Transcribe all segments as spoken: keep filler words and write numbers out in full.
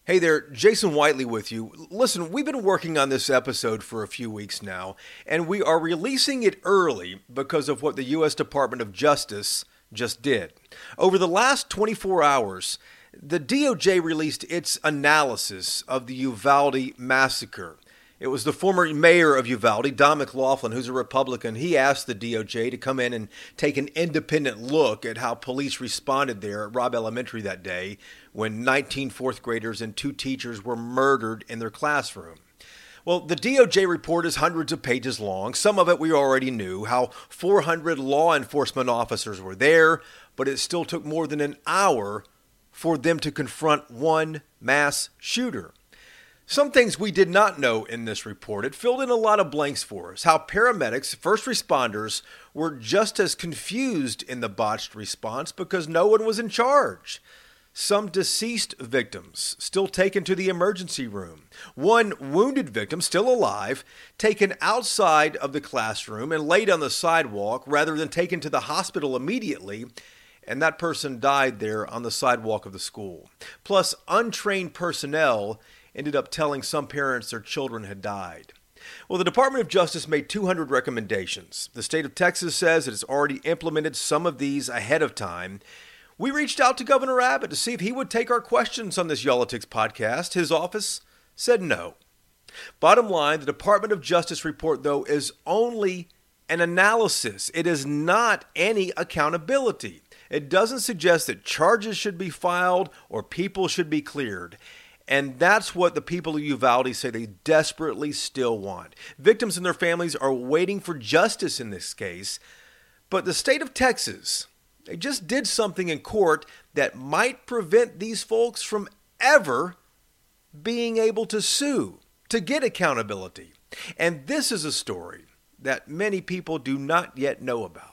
Hey there, Jason Whiteley with you. Listen, we've been working on this episode for a few weeks now, and we are releasing it early because of what the U S Department of Justice just did. Over the last twenty-four hours, the D O J released its analysis of the Uvalde massacre. It was the former mayor of Uvalde, Don McLaughlin, who's a Republican. He asked the D O J to come in and take an independent look at how police responded there at Robb Elementary that day when nineteen fourth graders and two teachers were murdered in their classroom. Well, the D O J report is hundreds of pages long. Some of it we already knew, how four hundred law enforcement officers were there, but it still took more than an hour for them to confront one mass shooter. Some things we did not know in this report. It filled in a lot of blanks for us. How paramedics, first responders, were just as confused in the botched response because no one was in charge. Some deceased victims still taken to the emergency room. One wounded victim, still alive, taken outside of the classroom and laid on the sidewalk rather than taken to the hospital immediately. And that person died there on the sidewalk of the school. Plus, untrained personnel ended up telling some parents their children had died. Well, the Department of Justice made two hundred recommendations. The state of Texas says it has already implemented some of these ahead of time. We reached out to Governor Abbott to see if he would take our questions on this Y'all-itics podcast. His office said no. Bottom line, the Department of Justice report, though, is only an analysis. It is not any accountability. It doesn't suggest that charges should be filed or people should be cleared. And that's what the people of Uvalde say they desperately still want. Victims and their families are waiting for justice in this case. But the state of Texas, they just did something in court that might prevent these folks from ever being able to sue, to get accountability. And this is a story that many people do not yet know about.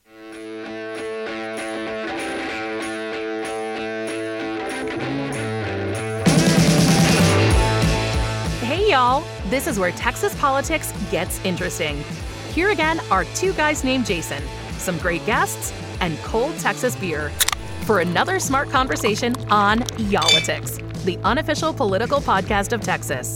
Hey y'all, this is where Texas politics gets interesting. Here again are two guys named Jason, some great guests, and cold Texas beer for another smart conversation on Y'all-itics, the unofficial political podcast of Texas.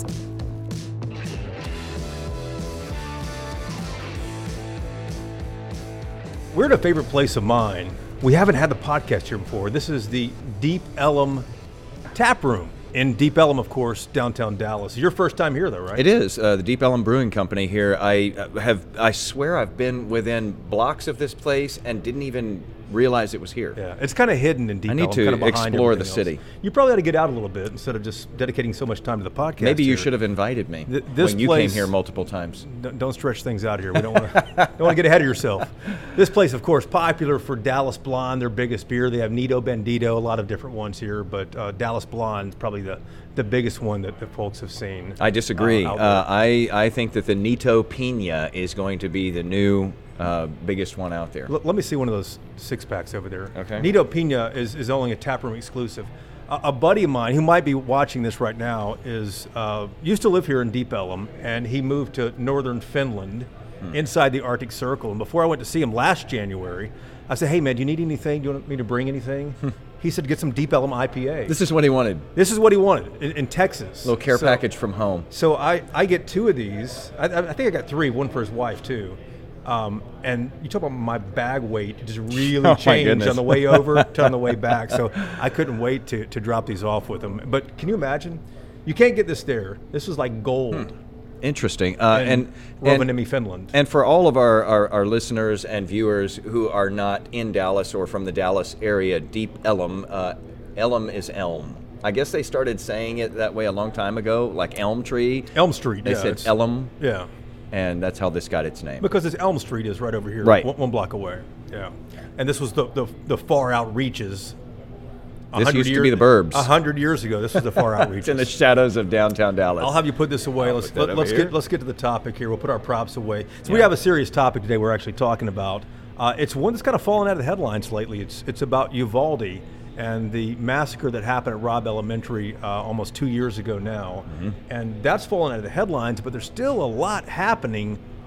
We're at a favorite place of mine. We haven't had the podcast here before. This is the Deep Ellum Tap Room. In Deep Ellum, of course, downtown Dallas. Your first time here, though, right? It is. Uh, the Deep Ellum Brewing Company here. I have. I swear I've been within blocks of this place and didn't even realize it was here. Yeah, it's kind of hidden in Deep Ellum. I need to kind of explore the else. city. You probably ought to get out a little bit instead of just dedicating so much time to the podcast. Maybe you here. should have invited me Th- this when you place, came here multiple times. Don't, don't stretch things out here. We don't want to don't want to get ahead of yourself. This place, of course, popular for Dallas Blonde, their biggest beer. They have Nito Bandito, a lot of different ones here, but uh, Dallas Blonde is probably the, the biggest one that the folks have seen. I disagree. Uh, uh, I, I think that the Nito Pina is going to be the new uh, biggest one out there. L- let me see one of those six packs over there. Okay. Nito Pina is, is only a taproom exclusive. Uh, a buddy of mine who might be watching this right now is uh, used to live here in Deep Ellum, and he moved to northern Finland hmm. inside the Arctic Circle. And before I went to see him last January, I said, "Hey man, do you need anything? Do you want me to bring anything?" He said, "Get some Deep Ellum I P A." This is what he wanted. This is what he wanted in, in Texas. A little care so, package from home. So I, I get two of these. I, I think I got three, one for his wife too. Um, and you talk about my bag weight just really oh changed on the way over to on the way back. So I couldn't wait to, to drop these off with him. But can you imagine? You can't get this there. This is like gold. Hmm. Interesting. Uh, in and Rovaniemi, and, Finland. And for all of our, our, our listeners and viewers who are not in Dallas or from the Dallas area, Deep Ellum, uh, Ellum is elm. I guess they started saying it that way a long time ago, like Elm Tree. Elm Street, they yeah. said Ellum. Yeah. And that's how this got its name. Because this Elm Street is right over here, right. one, one block away. Yeah. And this was the, the, the far out reaches. This used years, to be the Burbs. A hundred years ago, this was the far out reaches. It's in the shadows of downtown Dallas. I'll have you put this away. I'll let's put let, let's here. get let's get to the topic here. We'll put our props away. So yeah. we have a serious topic today. We're actually talking about. Uh, it's one that's kind of fallen out of the headlines lately. It's it's about Uvalde and the massacre that happened at Robb Elementary uh, almost two years ago now, mm-hmm. and that's fallen out of the headlines. But there's still a lot happening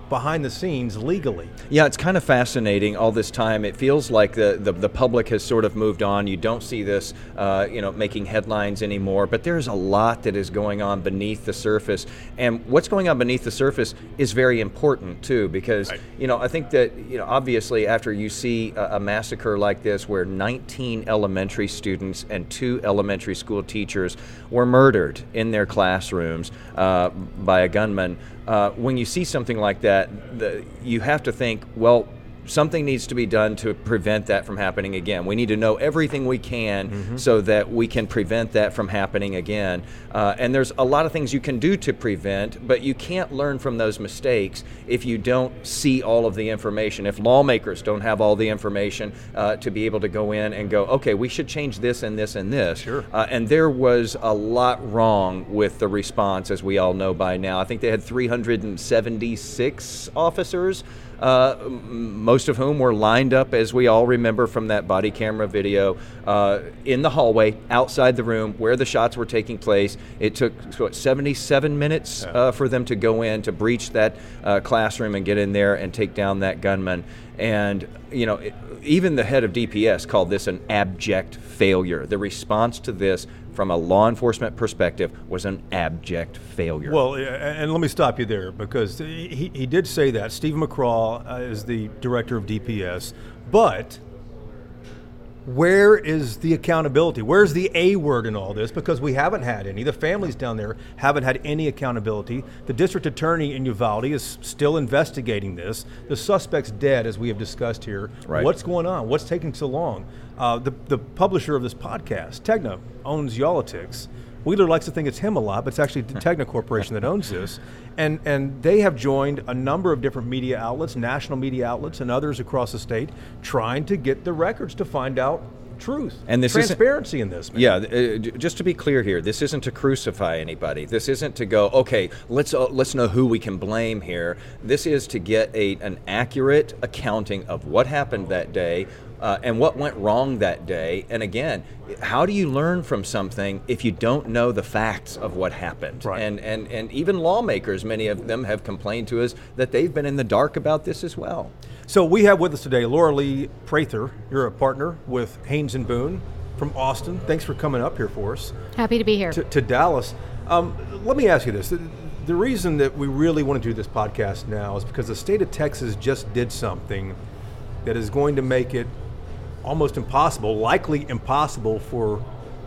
behind the scenes legally. Yeah, it's kind of fascinating all this time. It feels like the, the, the public has sort of moved on. You don't see this, uh, you know, making headlines anymore, but there's a lot that is going on beneath the surface. And what's going on beneath the surface is very important too, because, right. you know, I think that, you know, obviously after you see a, a massacre like this where nineteen elementary students and two elementary school teachers were murdered in their classrooms uh, by a gunman, Uh, when you see something like that, the, you have to think, well, something needs to be done to prevent that from happening again. We need to know everything we can mm-hmm. so that we can prevent that from happening again. Uh, and there's a lot of things you can do to prevent, but you can't learn from those mistakes if you don't see all of the information. If lawmakers don't have all the information uh, to be able to go in and go, okay, we should change this and this and this. Sure. Uh, and there was a lot wrong with the response, as we all know by now. I think they had three hundred seventy-six officers, Uh, most of whom were lined up, as we all remember from that body camera video, uh, in the hallway outside the room where the shots were taking place. It took what, seventy-seven minutes uh, for them to go in to breach that uh, classroom and get in there and take down that gunman. And, you know, it, even the head of D P S called this an abject failure. The response to this from a law enforcement perspective was an abject failure. Well, and let me stop you there, because he, he did say that. Stephen McCraw uh, is the director of D P S, but where is the accountability? Where's the A word in all this? Because we haven't had any. The families down there haven't had any accountability. The district attorney in Uvalde is still investigating this. The suspect's dead, as we have discussed here. Right. What's going on? What's taking so long? Uh, the, the publisher of this podcast, Tegna, owns Y'all-itics. Wheeler likes to think it's him a lot, but it's actually the Tegna Corporation that owns this. And and they have joined a number of different media outlets, national media outlets, and others across the state, trying to get the records to find out truth and this transparency in this, man. Yeah, uh, just to be clear here, this isn't to crucify anybody. This isn't to go, okay, let's uh, let's know who we can blame here. This is to get a an accurate accounting of what happened that day, uh, and what went wrong that day. And again, how do you learn from something if you don't know the facts of what happened? Right. And and and even lawmakers, many of them have complained to us that they've been in the dark about this as well. So we have with us today Laura Lee Prather. You're a partner with Haynes and Boone from Austin. Thanks for coming up here for us. Happy to be here. To, to Dallas. Um, let me ask you this. The, the reason that we really want to do this podcast now is because the state of Texas just did something that is going to make it almost impossible, likely impossible for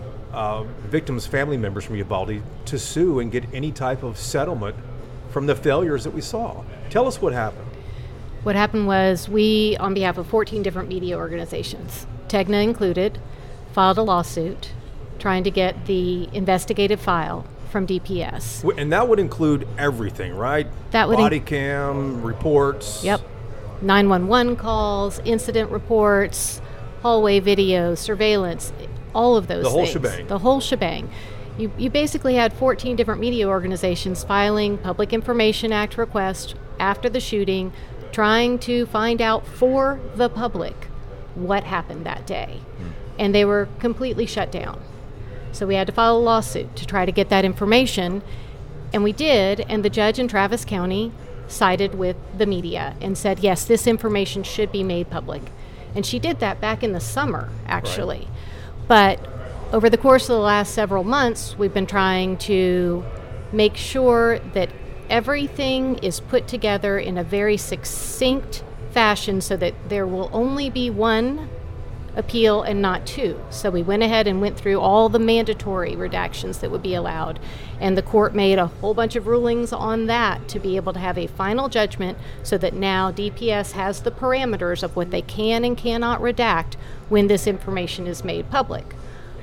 uh, victims' family members from Uvalde to sue and get any type of settlement from the failures that we saw. Tell us what happened. What happened was we, on behalf of fourteen different media organizations, Tegna included, filed a lawsuit trying to get the investigative file from D P S. And that would include everything, right? That would Body in- cam, reports. Yep. nine one one calls, incident reports, hallway videos, surveillance, all of those The whole things. shebang. The whole shebang. You, you basically had fourteen different media organizations filing Public Information Act requests after the shooting, trying to find out for the public what happened that day. Mm. And they were completely shut down. So we had to file a lawsuit to try to get that information, and we did, and the judge in Travis County sided with the media and said, yes, this information should be made public. And she did that back in the summer, actually. Right. But over the course of the last several months, we've been trying to make sure that everything is put together in a very succinct fashion so that there will only be one appeal and not two. So we went ahead and went through all the mandatory redactions that would be allowed, and the court made a whole bunch of rulings on that to be able to have a final judgment so that now D P S has the parameters of what they can and cannot redact when this information is made public.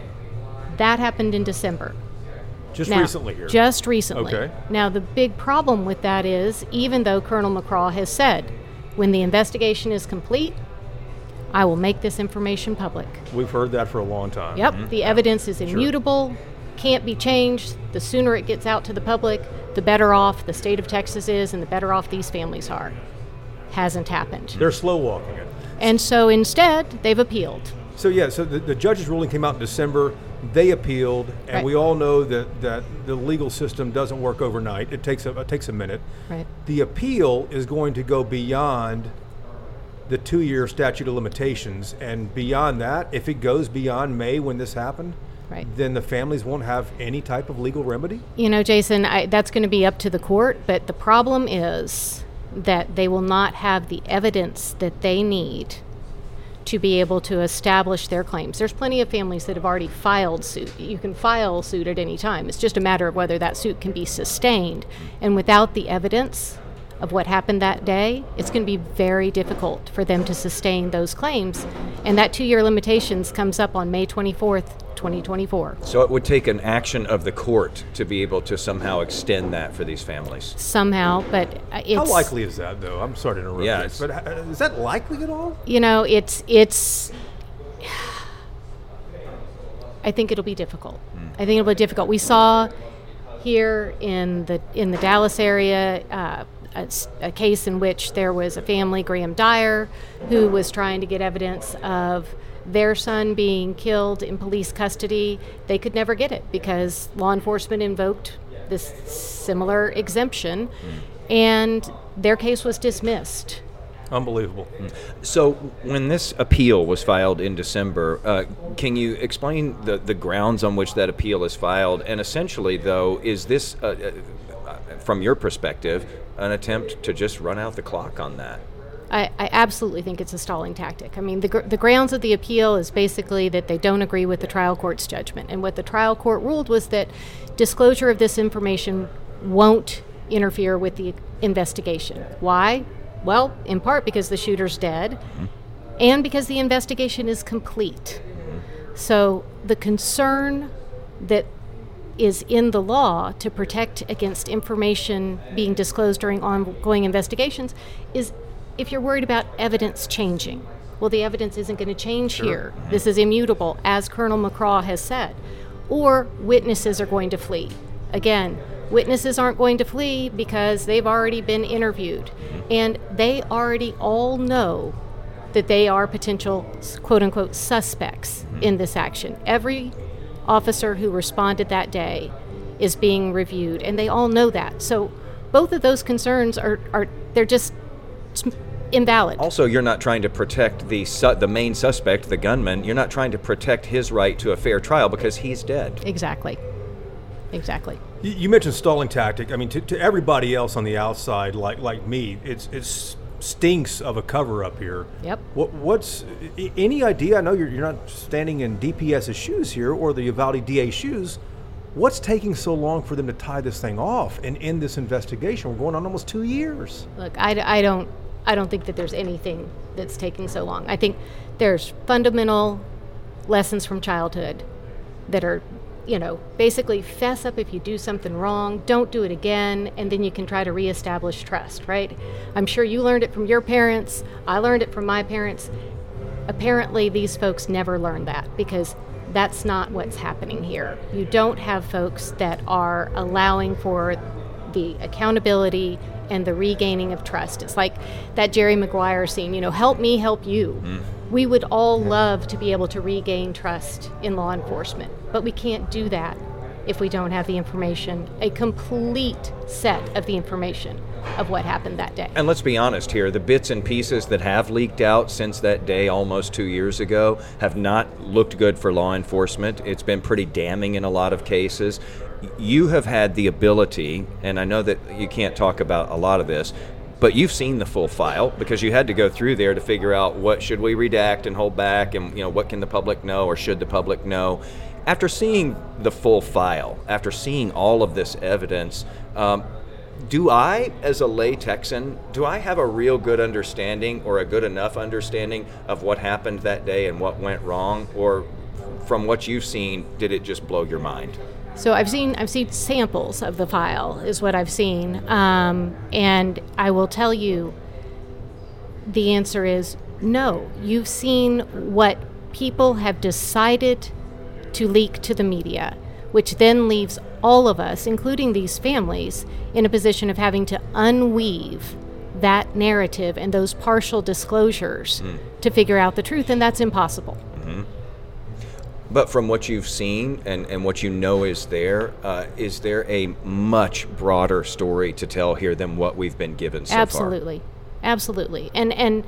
That happened in December. Just now, recently here. Just recently. Okay. Now, the big problem with that is, even though Colonel McCraw has said, when the investigation is complete, I will make this information public. We've heard that for a long time. Yep. Mm-hmm. The evidence is immutable, sure. Can't be changed. The sooner it gets out to the public, the better off the state of Texas is and the better off these families are. Hasn't happened. They're slow walking it. And so instead, they've appealed. So yeah, so the, the judge's ruling came out in December. They appealed, and Right. we all know that, that the legal system doesn't work overnight. It takes a, it takes a minute. Right. The appeal is going to go beyond the two-year statute of limitations, and beyond that, if it goes beyond May when this happened, Right. then the families won't have any type of legal remedy? You know, Jason, I, that's going to be up to the court, but the problem is that they will not have the evidence that they need to be able to establish their claims. There's plenty of families that have already filed suit. You can file suit at any time. It's just a matter of whether that suit can be sustained. And without the evidence of what happened that day, it's going to be very difficult for them to sustain those claims. And that two-year limitations comes up on May twenty-fourth, twenty twenty-four. So it would take an action of the court to be able to somehow extend that for these families. Somehow, but uh, it's... How likely is that, though? I'm sorry to interrupt Yeah, you, it's- but uh, is that likely at all? You know, it's it's. I think it'll be difficult. I think it'll be difficult. We saw here in the in the Dallas area uh, a, s- a case in which there was a family, Graham Dyer, who was trying to get evidence of their son being killed in police custody. They could never get it because law enforcement invoked this similar exemption, and their case was dismissed. Unbelievable. So when this appeal was filed in December, uh, can you explain the, the grounds on which that appeal is filed? And essentially, though, is this, uh, uh, from your perspective, an attempt to just run out the clock on that? I, I absolutely think it's a stalling tactic. I mean, the, gr- the grounds of the appeal is basically that they don't agree with the trial court's judgment. And what the trial court ruled was that disclosure of this information won't interfere with the investigation. Why? Well, in part because the shooter's dead, mm-hmm. and because the investigation is complete. Mm-hmm. So the concern that is in the law to protect against information being disclosed during ongoing investigations is if you're worried about evidence changing. Well, the evidence isn't going to change Sure. here. Mm-hmm. This is immutable, as Colonel McCraw has said. Or witnesses are going to flee. Again, witnesses aren't going to flee because they've already been interviewed. And they already all know that they are potential, quote-unquote, suspects mm-hmm. in this action. Every officer who responded that day is being reviewed, and they all know that. So both of those concerns are, are they're just invalid. Also, you're not trying to protect the su- the main suspect, the gunman. You're not trying to protect his right to a fair trial because he's dead. Exactly. Exactly. You, you mentioned stalling tactic. I mean, to, to everybody else on the outside, like like me, it's it's stinks of a cover-up here. Yep. What what's i- any idea? I know you're you're not standing in DPS's shoes here or the Uvalde D A's shoes. What's taking so long for them to tie this thing off and end this investigation? We're going on almost two years. Look, I, I don't I don't think that there's anything that's taking so long. I think there's fundamental lessons from childhood that are, you know, basically fess up if you do something wrong, don't do it again, and then you can try to reestablish trust, right? I'm sure you learned it from your parents. I learned it from my parents. Apparently, these folks never learned that because that's not what's happening here. You don't have folks that are allowing for the accountability and the regaining of trust. It's like that Jerry Maguire scene, you know, help me, help you. Mm. We would all love to be able to regain trust in law enforcement, but we can't do that if we don't have the information, a complete set of the information of what happened that day. And let's be honest here, the bits and pieces that have leaked out since that day almost two years ago have not looked good for law enforcement. It's been pretty damning in a lot of cases. You have had the ability, and I know that you can't talk about a lot of this, but you've seen the full file because you had to go through there to figure out what should we redact and hold back, and you know what can the public know or should the public know. After seeing the full file, after seeing all of this evidence, um, do I, as a lay Texan, do I have a real good understanding or a good enough understanding of what happened that day and what went wrong? Or from what you've seen, did it just blow your mind? So I've seen I've seen samples of the file is what I've seen, um, and I will tell you the answer is no. You've seen what people have decided to leak to the media, which then leaves all of us, including these families, in a position of having to unweave that narrative and those partial disclosures mm. to figure out the truth, and that's impossible. Mm-hmm. But from what you've seen and, and what you know is there, uh, is there a much broader story to tell here than what we've been given so Absolutely. far? Absolutely. And and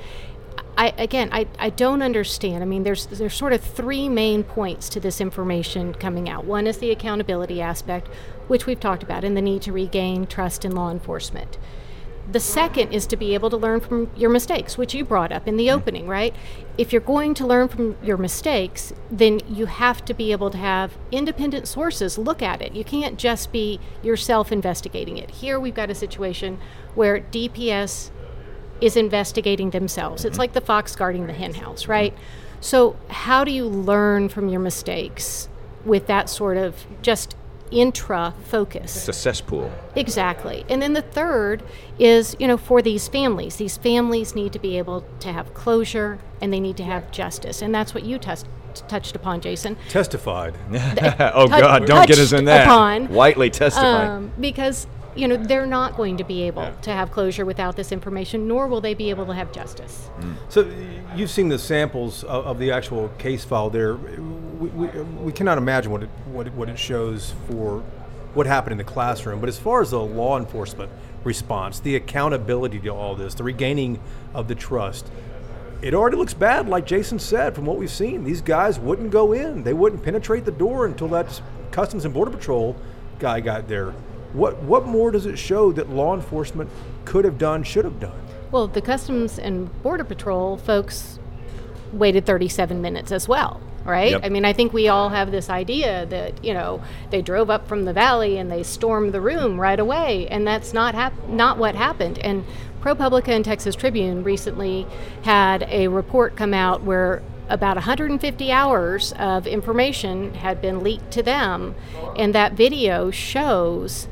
I again I, I don't understand. I mean there's there's sort of three main points to this information coming out. One is the accountability aspect, which we've talked about, and the need to regain trust in law enforcement. The second is to be able to learn from your mistakes, which you brought up in the opening, right? If you're going to learn from your mistakes, then you have to be able to have independent sources look at it. You can't just be yourself investigating it. Here we've got a situation where D P S is investigating themselves. It's like the fox guarding the hen house, right? So how do you learn from your mistakes with that sort of just intra focus? It's a cesspool. Exactly. And then the third is, you know, for these families, these families need to be able to have closure and they need to have justice. And that's what you tes- touched upon, Jason. Testified. Oh, God, don't get us in that. Upon, Whitely testifying. Um, because, you know, they're not going to be able to have closure without this information, nor will they be able to have justice. Mm. So you've seen the samples of, of the actual case file there. We, we, we cannot imagine what it, what it what it shows for what happened in the classroom. But as far as the law enforcement response, the accountability to all this, the regaining of the trust, it already looks bad, like Jason said, from what we've seen. These guys wouldn't go in. They wouldn't penetrate the door until that Customs and Border Patrol guy got there. What what more does it show that law enforcement could have done, should have done? Well, the Customs and Border Patrol folks waited thirty-seven minutes as well, right? Yep. I mean, I think we all have this idea that, you know, they drove up from the valley and they stormed the room right away, and that's not hap- not what happened. And ProPublica and Texas Tribune recently had a report come out where about one hundred fifty hours of information had been leaked to them, and that video shows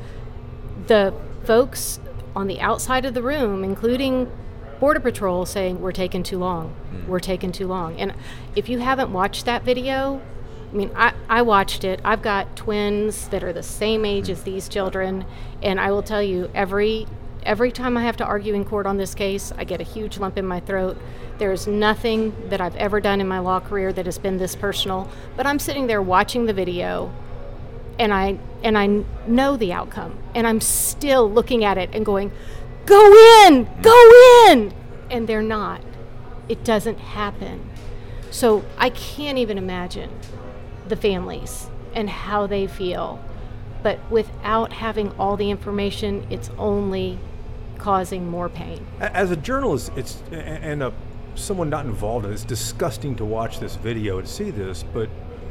the folks on the outside of the room, including Border Patrol, saying, we're taking too long, mm. we're taking too long. And if you haven't watched that video, I mean, I, I watched it. I've got twins that are the same age as these children, and I will tell you, every every time I have to argue in court on this case, I get a huge lump in my throat. There's nothing that I've ever done in my law career that has been this personal, but I'm sitting there watching the video, and I and I know the outcome, and I'm still looking at it and going, go in, go in, and they're not. It doesn't happen. So I can't even imagine the families and how they feel, but without having all the information, it's only causing more pain. As a journalist, it's and a someone not involved in it, it's disgusting to watch this video, to see this, but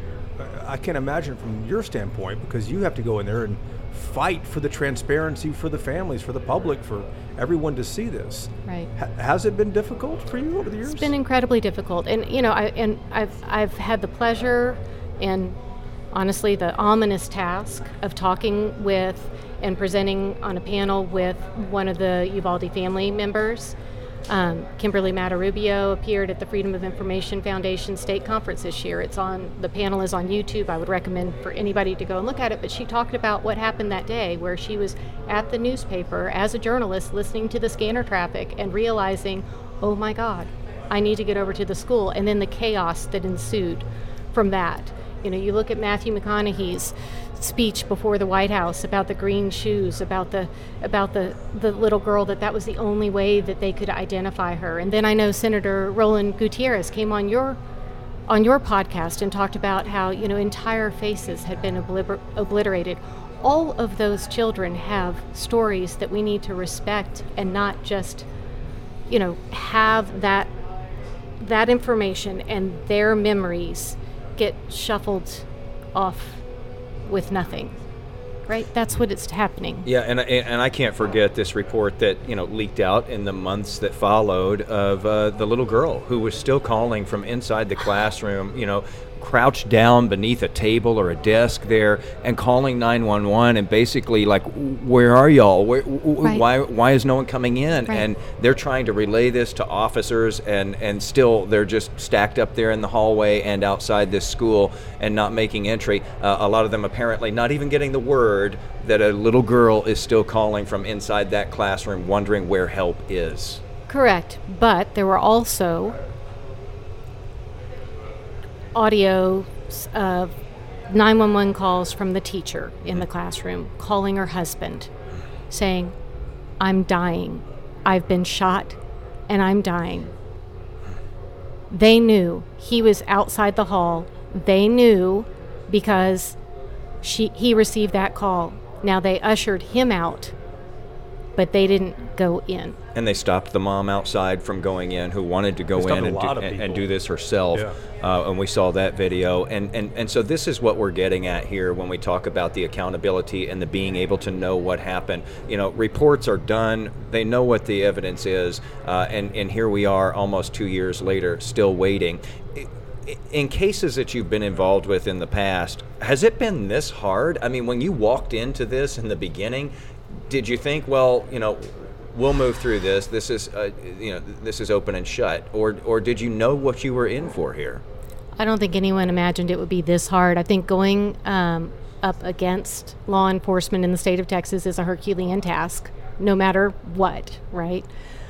I can't imagine from your standpoint, because you have to go in there and fight for the transparency for the families, for the public, for everyone to see this. Right. H- has it been difficult for you over the years? It's been incredibly difficult, and you know, I and I've I've had the pleasure and honestly the ominous task of talking with and presenting on a panel with one of the Uvalde family members. Um, Kimberly Matarubio appeared at the Freedom of Information Foundation State Conference this year. It's on, the panel is on YouTube. I would recommend for anybody to go and look at it, but she talked about what happened that day where she was at the newspaper as a journalist listening to the scanner traffic and realizing, oh my God, I need to get over to the school, and then the chaos that ensued from that. You know, you look at Matthew McConaughey's speech before the White House about the green shoes, about the about the, the little girl, that that was the only way that they could identify her. And then I know Senator Roland Gutierrez came on your on your podcast and talked about how, you know, entire faces had been obliter- obliterated. All of those children have stories that we need to respect and not just, you know, have that that information and their memories get shuffled off with nothing, right? That's what it's happening. Yeah, and and I can't forget this report that, you know, leaked out in the months that followed of uh, the little girl who was still calling from inside the classroom, you know, crouched down beneath a table or a desk there and calling nine one one and basically like, where are y'all? Where, right. Why why is no one coming in? Right. And they're trying to relay this to officers, and, and still they're just stacked up there in the hallway and outside this school and not making entry. Uh, a lot of them apparently not even getting the word that a little girl is still calling from inside that classroom, wondering where help is. Correct, but there were also audio tapes of nine one one calls from the teacher in the classroom calling her husband saying, I'm dying. I've been shot and I'm dying. They knew he was outside the hall. They knew because she he received that call. Now they ushered him out, but they didn't go in. And they stopped the mom outside from going in, who wanted to go in and do, and, and do this herself. Yeah. Uh, and we saw that video. And, and, and so this is what we're getting at here when we talk about the accountability and the being able to know what happened. You know, reports are done. They know what the evidence is. Uh, and, and here we are almost two years later, still waiting. In cases that you've been involved with in the past, has it been this hard? I mean, when you walked into this in the beginning, did you think, well, you know, we'll move through this. This is, uh, you know, this is open and shut, or or did you know what you were in for here? I don't think anyone imagined it would be this hard. I think going um, up against law enforcement in the state of Texas is a Herculean task, no matter what, right?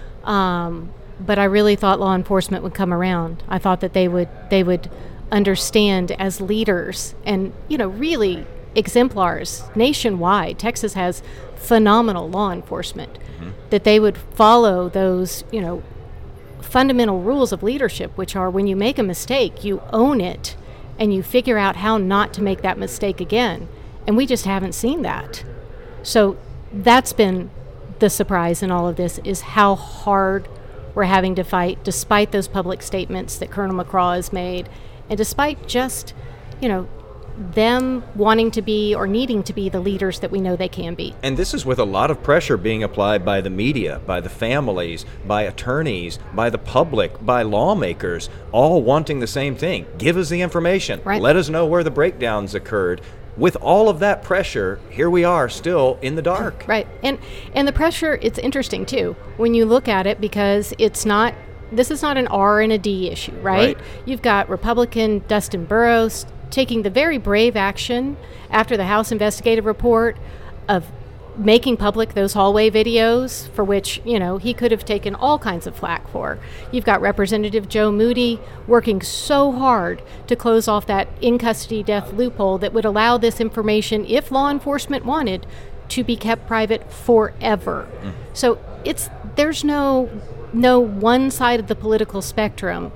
Um, but I really thought law enforcement would come around. I thought that they would they would understand as leaders and, you know, really exemplars nationwide. Texas has phenomenal law enforcement. Mm-hmm. That they would follow those, you know, fundamental rules of leadership, which are when you make a mistake, you own it and you figure out how not to make that mistake again. And we just haven't seen that. So that's been the surprise in all of this, is how hard we're having to fight despite those public statements that Colonel McCraw has made, and despite just, you know, them wanting to be or needing to be the leaders that we know they can be. And this is with a lot of pressure being applied by the media, by the families, by attorneys, by the public, by lawmakers, all wanting the same thing. Give us the information. Right. Let us know where the breakdowns occurred. With all of that pressure, here we are still in the dark. Right. And and the pressure, it's interesting too when you look at it, because it's not, this is not an R and a D issue, right? Right. You've got Republican Dustin Burrows taking the very brave action after the House investigative report of making public those hallway videos, for which, you know, he could have taken all kinds of flack for. You've got Representative Joe Moody working so hard to close off that in-custody death loophole that would allow this information, if law enforcement wanted, to be kept private forever. Mm. So it's there's no no one side of the political spectrum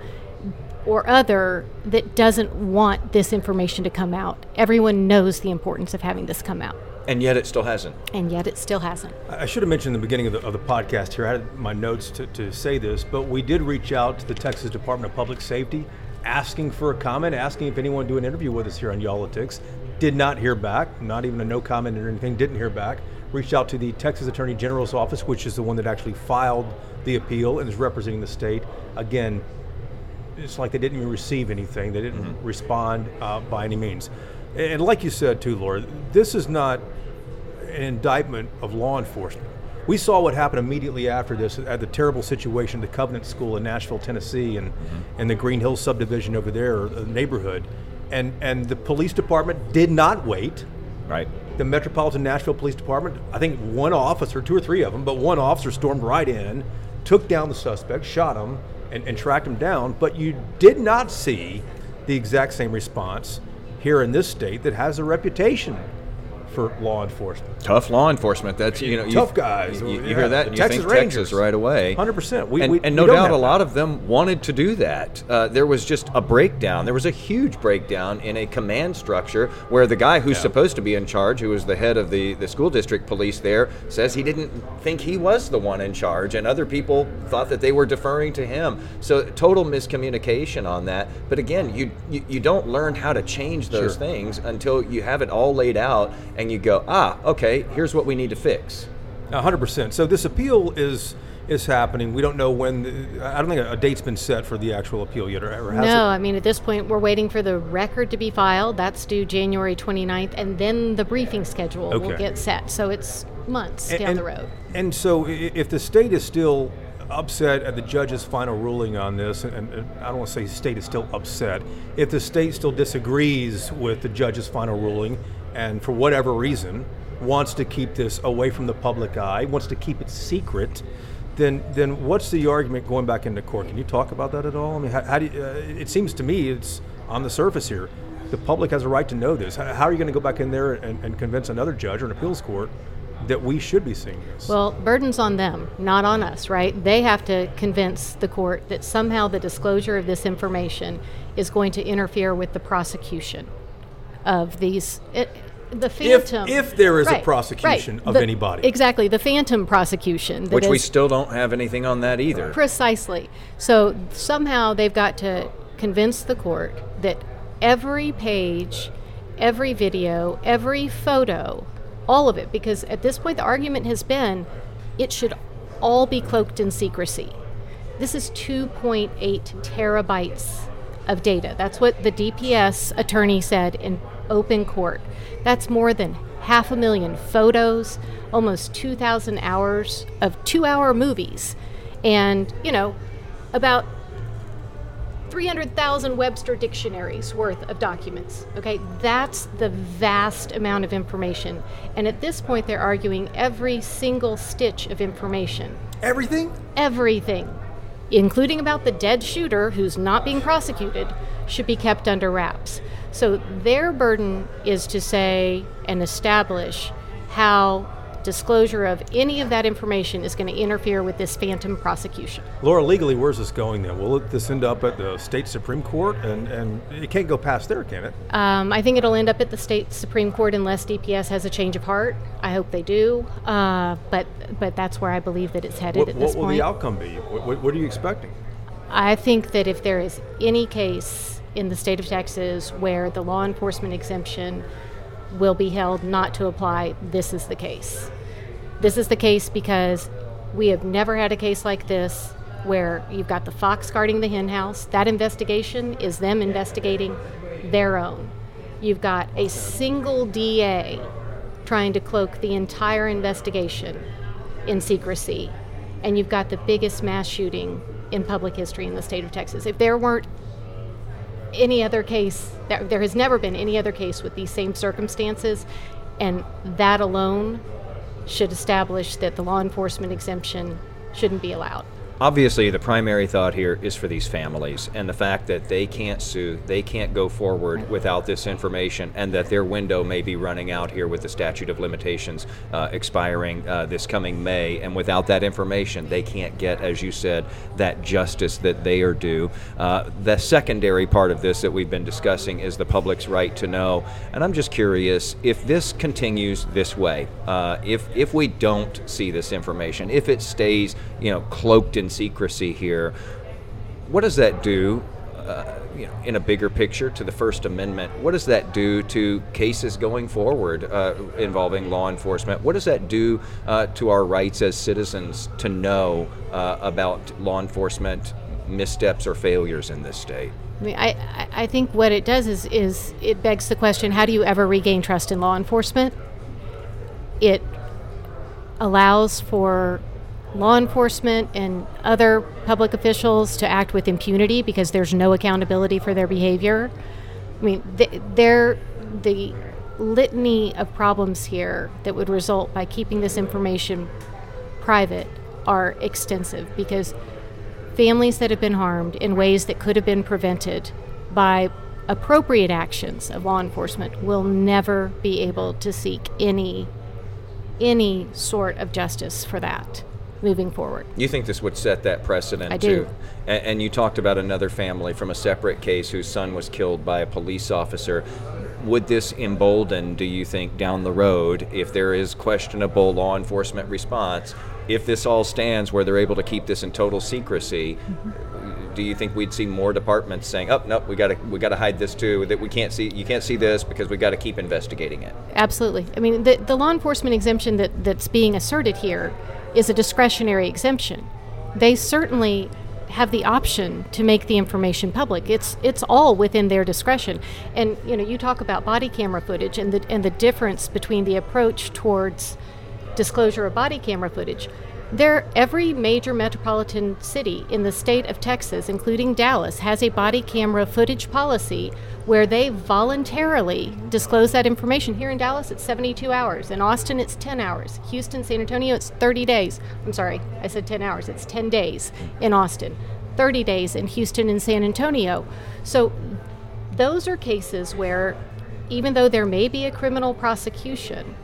or other that doesn't want this information to come out. Everyone knows the importance of having this come out. And yet it still hasn't. And yet it still hasn't. I should have mentioned in the beginning of the, of the podcast here, I had my notes to, to say this, but we did reach out to the Texas Department of Public Safety asking for a comment, asking if anyone would do an interview with us here on Y'all-itics. Did not hear back, not even a no comment or anything, didn't hear back. Reached out to the Texas Attorney General's office, which is the one that actually filed the appeal and is representing the state. Again, it's like they didn't even receive anything. They didn't mm-hmm. respond uh, by any means. And like you said too, Laura, this is not an indictment of law enforcement. We saw what happened immediately after this at the terrible situation at the Covenant School in Nashville, Tennessee, and, mm-hmm. and the Green Hills subdivision over there, the neighborhood. And, and the police department did not wait. Right. The Metropolitan Nashville Police Department, I think one officer, two or three of them, but one officer stormed right in, took down the suspect, shot him, and, and tracked him down. But you did not see the exact same response here in this state that has a reputation for law enforcement. Tough law enforcement. That's, you know, tough you, guys. You, you yeah. hear that and you Texas think Rangers. Texas right away. one hundred percent. We, and, we, and we no don't doubt a have lot that. of them wanted to do that. Uh, there was just a breakdown. There was a huge breakdown in a command structure where the guy who's Yeah. supposed to be in charge, who was the head of the, the school district police there, says he didn't think he was the one in charge, and other people thought that they were deferring to him. So total miscommunication on that. But again, you you, you don't learn how to change those Sure. things until you have it all laid out and you go, ah, okay, here's what we need to fix. one hundred percent. So this appeal is is happening. We don't know when. The, I don't think a, a date's been set for the actual appeal yet, or, or has No, it? I mean, at this point, we're waiting for the record to be filed. That's due January twenty-ninth, and then the briefing schedule will Okay. get set. So it's months And- down and, the road. And so i- if the state is still upset at the judge's final ruling on this, and, and I don't want to say the state is still upset, if the state still disagrees with the judge's final ruling and for whatever reason wants to keep this away from the public eye, wants to keep it secret, then then what's the argument going back into court? Can you talk about that at all? I mean, how, how do you, uh, it seems to me it's on the surface here. The public has a right to know this. How are you going to go back in there and, and convince another judge or an appeals court that we should be seeing this? Well, burden's on them, not on us, right? They have to convince the court that somehow the disclosure of this information is going to interfere with the prosecution of these, it, the phantom. If, if there is right, a prosecution right, of the, anybody. Exactly, the phantom prosecution. Which is, we still don't have anything on that either. Precisely. So somehow they've got to convince the court that every page, every video, every photo, all of it, because at this point the argument has been it should all be cloaked in secrecy. This is two point eight terabytes of data. That's what the D P S attorney said in open court. That's more than half a million photos, almost two thousand hours of two-hour movies, and, you know, about three hundred thousand Webster dictionaries worth of documents. Okay, that's the vast amount of information. And at this point, they're arguing every single stitch of information. Everything? Everything, including about the dead shooter who's not being prosecuted, should be kept under wraps. So their burden is to say and establish how disclosure of any of that information is going to interfere with this phantom prosecution. Laura, legally, where's this going then? Will it, this end up at the state Supreme Court? And, and it can't go past there, can it? Um, I think it'll end up at the state Supreme Court unless D P S has a change of heart. I hope they do. Uh, but but that's where I believe that it's headed What, at this what will point. the outcome be? What, what, what are you expecting? I think that if there is any case in the state of Texas where the law enforcement exemption will be held not to apply, this is the case. This is the case because we have never had a case like this where you've got the fox guarding the hen house. That investigation is them investigating their own. You've got a single D A trying to cloak the entire investigation in secrecy. And you've got the biggest mass shooting in public history in the state of Texas. If there weren't any other case, there, there has never been any other case with these same circumstances, and that alone should establish that the law enforcement exemption shouldn't be allowed. Obviously, the primary thought here is for these families, and the fact that they can't sue, they can't go forward without this information, and that their window may be running out here with the statute of limitations uh, expiring uh, this coming May, and without that information, they can't get, as you said, that justice that they are due. Uh, the secondary part of this that we've been discussing is the public's right to know, and I'm just curious, if this continues this way, uh, if if we don't see this information, if it stays, you know, cloaked in secrecy here, what does that do, uh, you know, in a bigger picture to the First Amendment? What does that do to cases going forward uh, involving law enforcement? What does that do uh, to our rights as citizens to know uh, about law enforcement missteps or failures in this state? I mean, I, I think what it does is, is it begs the question, how do you ever regain trust in law enforcement? It allows for law enforcement and other public officials to act with impunity because there's no accountability for their behavior. I mean, they're, the litany of problems here that would result by keeping this information private are extensive, because families that have been harmed in ways that could have been prevented by appropriate actions of law enforcement will never be able to seek any any sort of justice for that moving forward. You think this would set that precedent? I do. Too? And, and you talked about another family from a separate case whose son was killed by a police officer. Would this embolden, do you think, down the road, if there is questionable law enforcement response, if this all stands where they're able to keep this in total secrecy, mm-hmm. do you think we'd see more departments saying, "Oh, no, we got to we got to hide this too. That we can't see, you can't see this because we got to keep investigating it"? Absolutely. I mean, the the law enforcement exemption that that's being asserted here is a discretionary exemption. They certainly have the option to make the information public. It's it's all within their discretion. And you know, you talk about body camera footage and the and the difference between the approach towards disclosure of body camera footage. There, every major metropolitan city in the state of Texas, including Dallas, has a body camera footage policy where they voluntarily disclose that information. Here in Dallas, it's seventy-two hours. In Austin, it's ten hours. Houston, San Antonio, it's thirty days. I'm sorry, I said ten hours. It's ten days in Austin, thirty days in Houston and San Antonio. So those are cases where, even though there may be a criminal prosecution,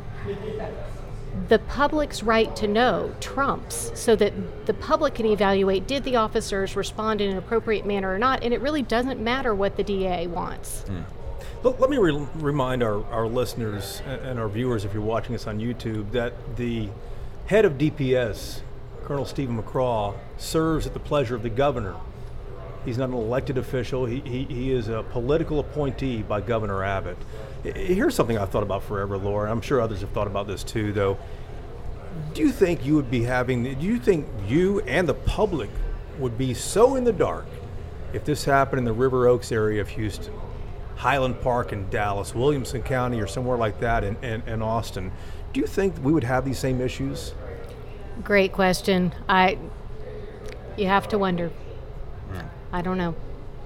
the public's right to know trumps, so that the public can evaluate, did the officers respond in an appropriate manner or not, and it really doesn't matter what the D A wants. Mm. Let, let me re- remind our, our listeners and our viewers, if you're watching us on YouTube, that the head of D P S, Colonel Stephen McCraw, serves at the pleasure of the governor. He's not an elected official. He, he, he is a political appointee by Governor Abbott. Here's something I've thought about forever, Laura. I'm sure others have thought about this too, though. Do you think you would be having, do you think you and the public would be so in the dark if this happened in the River Oaks area of Houston, Highland Park in Dallas, Williamson County, or somewhere like that in, in, in Austin? Do you think we would have these same issues? Great question. I, you have to wonder. I don't know.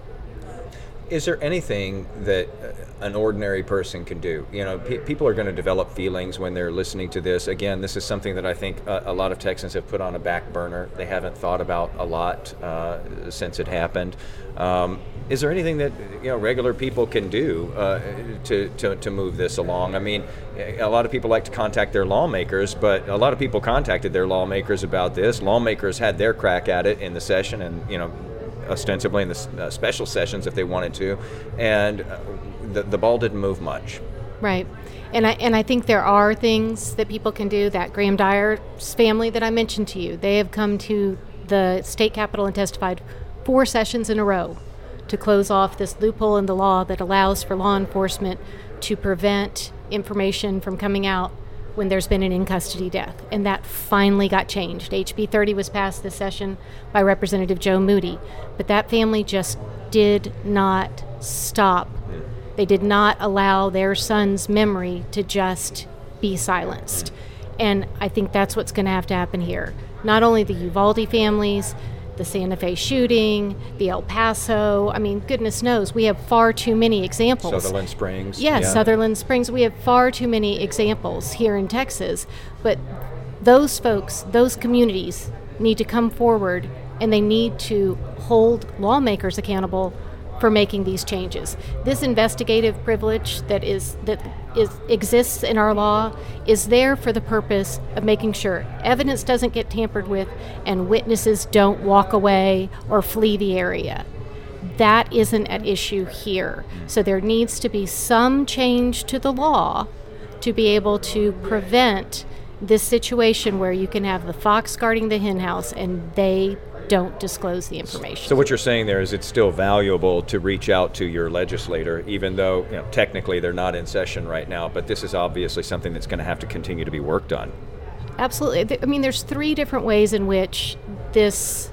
Is there anything that an ordinary person can do? You know, pe- people are going to develop feelings when they're listening to this. Again, this is something that I think a, a lot of Texans have put on a back burner. They haven't thought about a lot uh, since it happened. Um, is there anything that, you know, regular people can do uh, to, to to move this along? I mean, a lot of people like to contact their lawmakers, but a lot of people contacted their lawmakers about this. Lawmakers had their crack at it in the session, and, you know, ostensibly in the uh, special sessions if they wanted to, and uh, the, the ball didn't move much. Right. And I and I think there are things that people can do. That Graham Dyer's family that I mentioned to you, they have come to the state capitol and testified four sessions in a row to close off this loophole in the law that allows for law enforcement to prevent information from coming out when there's been an in-custody death. And that finally got changed. H B thirty was passed this session by Representative Joe Moody, but that family just did not stop. They did not allow their son's memory to just be silenced. And I think that's what's going to have to happen here. Not only the Uvalde families, the Santa Fe shooting, the El Paso. I mean, goodness knows, we have far too many examples. Sutherland Springs. Yes, yeah. Sutherland Springs. We have far too many examples here in Texas. But those folks, those communities need to come forward, and they need to hold lawmakers accountable for making these changes. This investigative privilege that is that is exists in our law is there for the purpose of making sure evidence doesn't get tampered with and witnesses don't walk away or flee the area. That isn't at issue here. So there needs to be some change to the law to be able to prevent this situation where you can have the fox guarding the hen house and they don't disclose the information. So what you're saying there is it's still valuable to reach out to your legislator, even though, you know, technically they're not in session right now, but this is obviously something that's going to have to continue to be worked on. Absolutely. I mean, there's three different ways in which this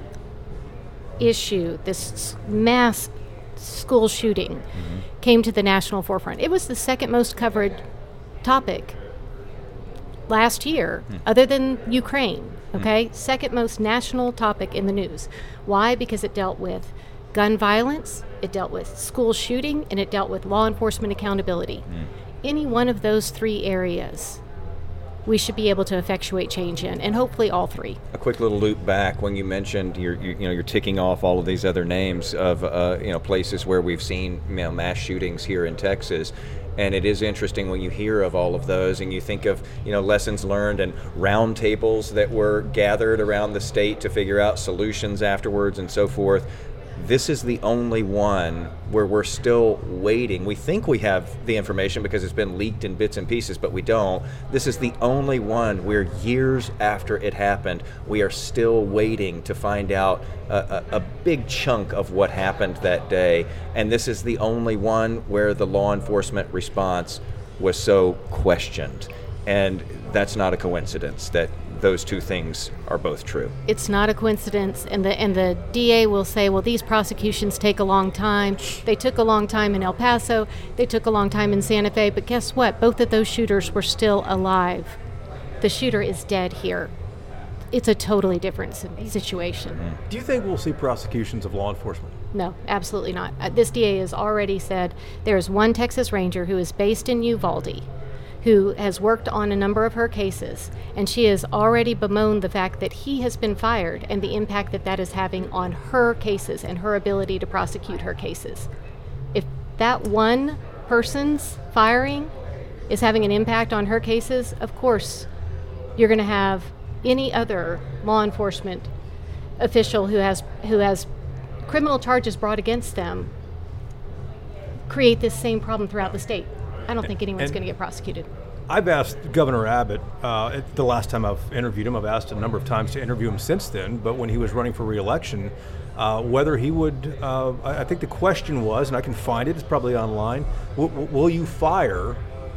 issue, this mass school shooting, mm-hmm. came to the national forefront. It was the second most covered topic last year, mm. other than Ukraine. Okay, mm. second most national topic in the news. Why? Because it dealt with gun violence, it dealt with school shooting, and it dealt with law enforcement accountability. Mm. Any one of those three areas, we should be able to effectuate change in, and hopefully all three. A quick little loop back when you mentioned you're, you, you know, you're ticking off all of these other names of uh, you know places where we've seen, you know, mass shootings here in Texas. And it is interesting when you hear of all of those and you think of, you know, lessons learned and round tables that were gathered around the state to figure out solutions afterwards and so forth. This is the only one where we're still waiting. We think we have the information because it's been leaked in bits and pieces, but we don't. This is the only one where years after it happened, we are still waiting to find out a, a, a big chunk of what happened that day. And this is the only one where the law enforcement response was so questioned. And that's not a coincidence that those two things are both true. It's not a coincidence, and the and the D A will say, well, these prosecutions take a long time. They took a long time in El Paso, they took a long time in Santa Fe, but guess what? Both of those shooters were still alive. The shooter is dead here. It's a totally different situation. Mm-hmm. Do you think we'll see prosecutions of law enforcement? No, absolutely not. Uh, this D A has already said there is one Texas Ranger who is based in Uvalde who has worked on a number of her cases, and she has already bemoaned the fact that he has been fired and the impact that that is having on her cases and her ability to prosecute her cases. If that one person's firing is having an impact on her cases, of course you're going to have any other law enforcement official who has who has criminal charges brought against them create this same problem throughout the state. I don't think anyone's going to get prosecuted. I've asked Governor Abbott, uh, the last time I've interviewed him, I've asked a number of times to interview him since then, but when he was running for re-election, uh, whether he would, uh, I think the question was, and I can find it, it's probably online, w- w- will you fire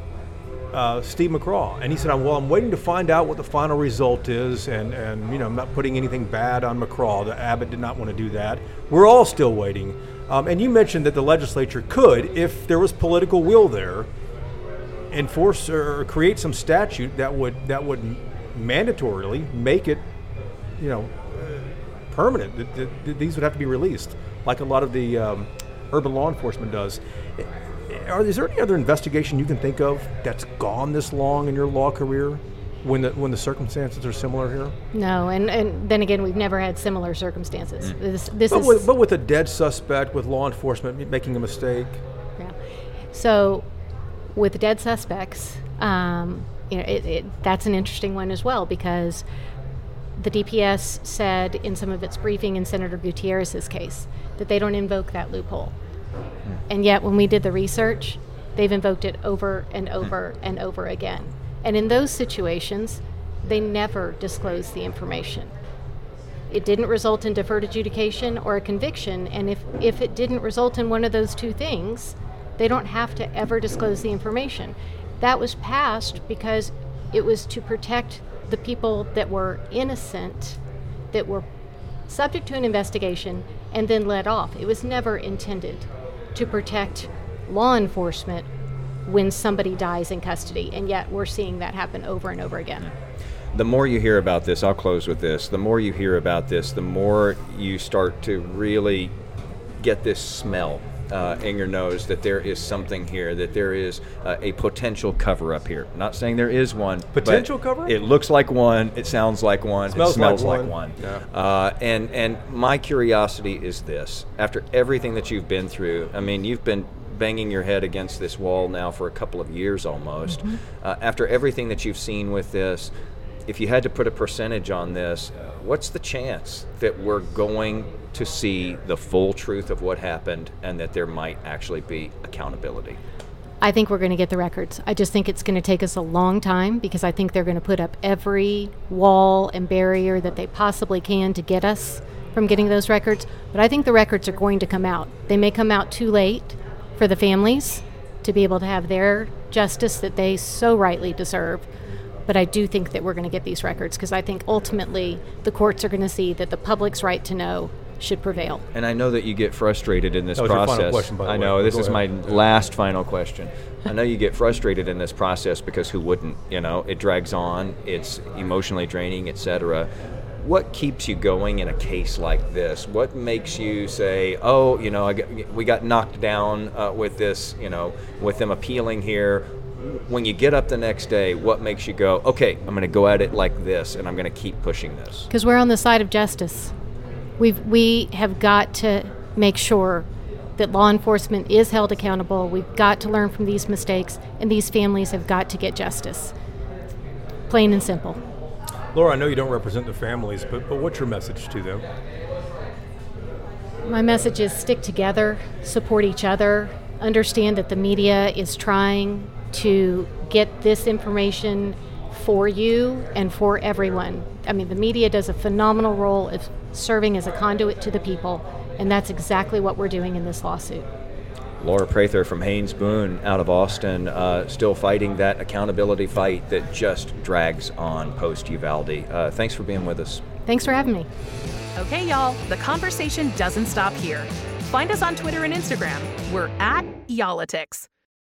uh, Steve McCraw? And he said, well, I'm waiting to find out what the final result is, and, and you know, I'm not putting anything bad on McCraw. The Abbott did not want to do that. We're all still waiting. Um, and you mentioned that the legislature could, if there was political will there, enforce or create some statute that would that would mandatorily make it, you know, uh, permanent. That, that, that these would have to be released, like a lot of the um, urban law enforcement does. Are is there any other investigation you can think of that's gone this long in your law career, when the when the circumstances are similar here? No, and, and then again, we've never had similar circumstances. Mm. This, this but, is, with, but with a dead suspect, with law enforcement making a mistake. Yeah. So, with dead suspects, um, you know, it, it, that's an interesting one as well, because the D P S said in some of its briefing in Senator Gutierrez's case that they don't invoke that loophole. Mm. And yet, when we did the research, they've invoked it over and over mm. and over again. And in those situations, they never disclose the information. It didn't result in deferred adjudication or a conviction, and if, if it didn't result in one of those two things, they don't have to ever disclose the information. That was passed because it was to protect the people that were innocent, that were subject to an investigation, and then let off. It was never intended to protect law enforcement when somebody dies in custody, and yet we're seeing that happen over and over again. The more you hear about this, I'll close with this, the more you hear about this, the more you start to really get this smell uh, in your nose that there is something here, that there is uh, a potential cover-up here. I'm not saying there is one. Potential cover-up? It looks like one, it sounds like one, smells it smells like like one. one. Yeah. Uh, and, and my curiosity is this. After everything that you've been through, I mean, you've been banging your head against this wall now for a couple of years almost. Mm-hmm. Uh, after everything that you've seen with this, if you had to put a percentage on this, what's the chance that we're going to see the full truth of what happened and that there might actually be accountability? I think we're going to get the records. I just think it's going to take us a long time, because I think they're going to put up every wall and barrier that they possibly can to get us from getting those records. But I think the records are going to come out. They may come out too late for the families to be able to have their justice that they so rightly deserve. But I do think that we're going to get these records, because I think ultimately the courts are going to see that the public's right to know should prevail. And I know that you get frustrated in this that was process. Your final question, by the I way. know, this Go is ahead. my last final question. I know you get frustrated in this process, because who wouldn't? You know, it drags on, it's emotionally draining, et cetera. What keeps you going in a case like this? What makes you say, oh, you know, I got, we got knocked down uh, with this, you know, with them appealing here. When you get up the next day, what makes you go, okay, I'm going to go at it like this, and I'm going to keep pushing this? Because we're on the side of justice. We've, we have got to make sure that law enforcement is held accountable. We've got to learn from these mistakes, and these families have got to get justice. Plain and simple. Laura, I know you don't represent the families, but, but what's your message to them? My message is stick together, support each other, understand that the media is trying to get this information for you and for everyone. I mean, the media does a phenomenal role of serving as a conduit to the people, and that's exactly what we're doing in this lawsuit. Laura Prather from Haynes Boone out of Austin, uh, still fighting that accountability fight that just drags on post-Uvalde. Uh, thanks for being with us. Thanks for having me. Okay, y'all, the conversation doesn't stop here. Find us on Twitter and Instagram. We're at Y'all-itics.